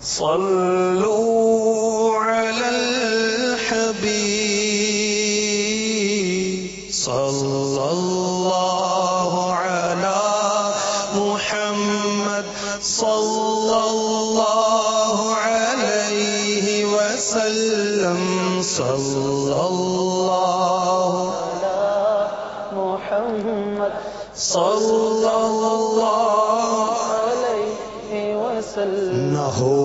صلوا على الحبيب صلى الله على محمد صلى الله عليه وسلم صلى الله على محمد صلى الله عليه وسلم نہ ہو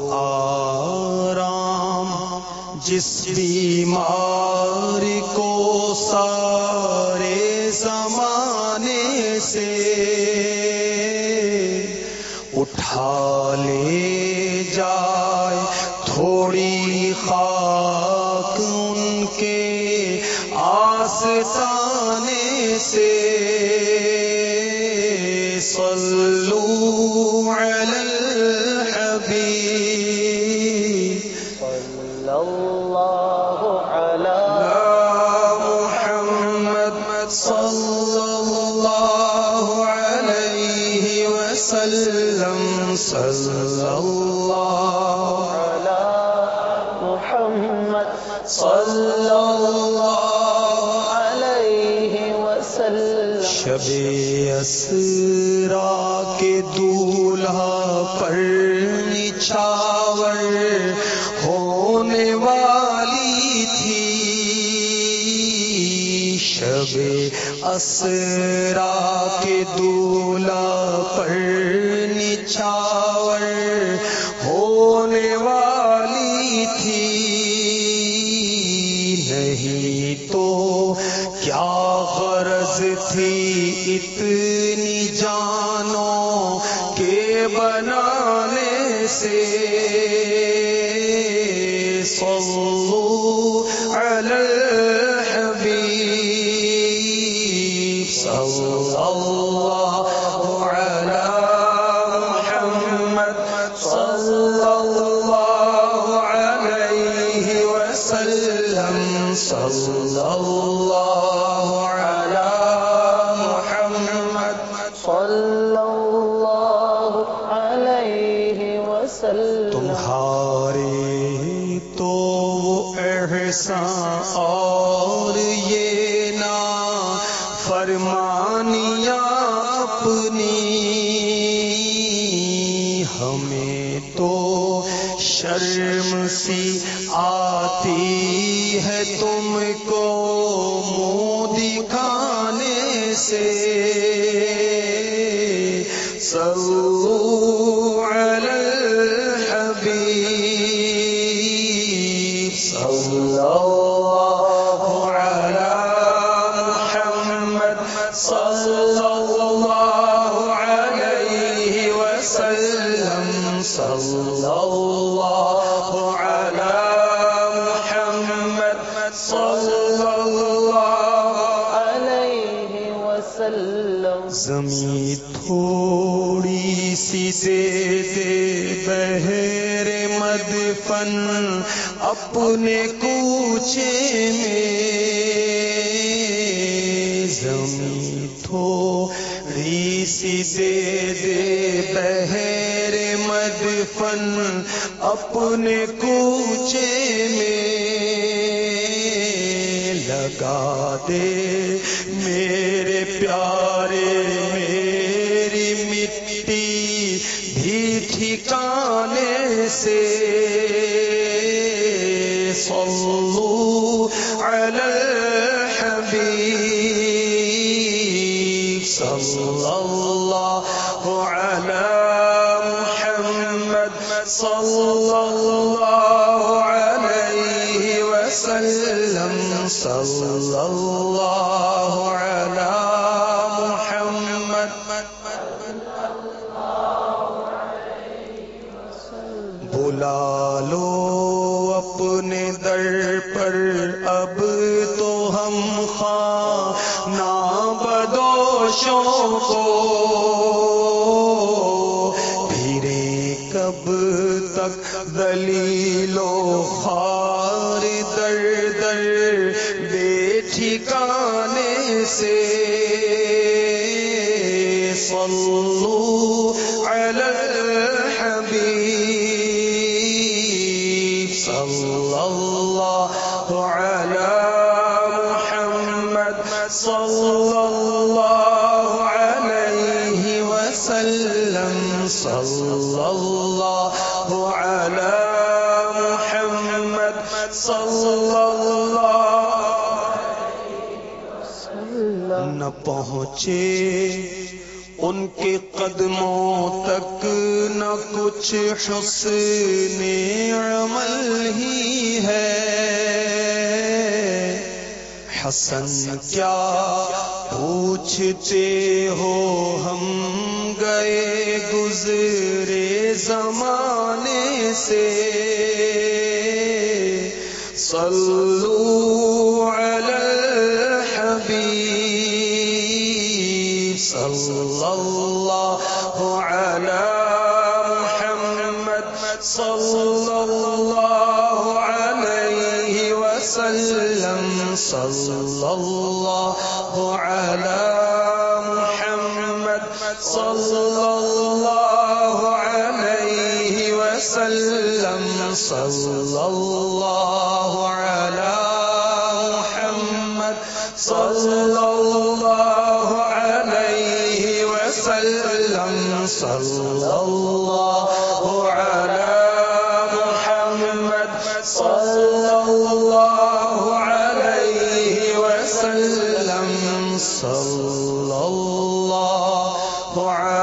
آرام جس بیمار کو سارے زمانے سے اٹھا لے جائے تھوڑی خاک ان کے آستانے سے صلوا علی الحبیب صلی اللہ علی محمد صلی اللہ علیہ وسلم صلی اللہ علی محمد صلی اللہ علیہ وسلم شب اسرا کے دولہا پر نچھاور ہونے والی تھی شب اسرا کے دولہا پر نچھاور ہونے والی تھی نہیں تو کیا غرض تھی اتنی جانوں کے بنانے سے صلوا علی الحبیب صلی اللہ علی محمد صلی اللہ علیہ وسلم صلی اللہ علی محمد صلی اللہ علیہ وسلم تمہارے تو احسان اور یہ نا فرمانیاں اپنی ہمیں تو شرم سی آتی ہے تم کو منہ دکھانے سے صلوا علی الحبیب صلی اللہ علی محمد صلی اللہ علیہ وسلم صلی اللہ علی محمد صلی اللہ علیہ وسلم زمین تھوڑی سی دے دے بہر مدفن اپنے کوچے میں زمین تھوڑی سی دے دے بہر مدفن اپنے کوچے میں لگا دے میرے پیارے میری مٹی بھی ٹھکانے سے صلوا علی الحبیب صلی اللہ علی محمد صلی اللہ علیہ وسلم صلی اللہ علی محمد بلا لو اپنے در پر اب تو ہم خانہ بدوشوں کو پھرے کب تک ذلیل و خوار در در بے ٹھکانے سے صلوا علی الحبیب صلی اللہ علی محمد صلی اللہ نہ پہنچے ان کے قدموں تک نہ کچھ حسن عمل ہی ہے. حسن کیا پوچھتے ہو ہم گئے گزرے زمانے سے. صلو علی الحبیب صلی اللہ علی محمد صلی اللہ علیہ وسلم. صلی اللہ علی محمد صلی اللہ علیہ وسلم. صلی اللہ علی محمد صلی اللہ علیہ وسلم. صلی اللہ علی محمد صلی اللہ علیہ وسلم. صلی اللہ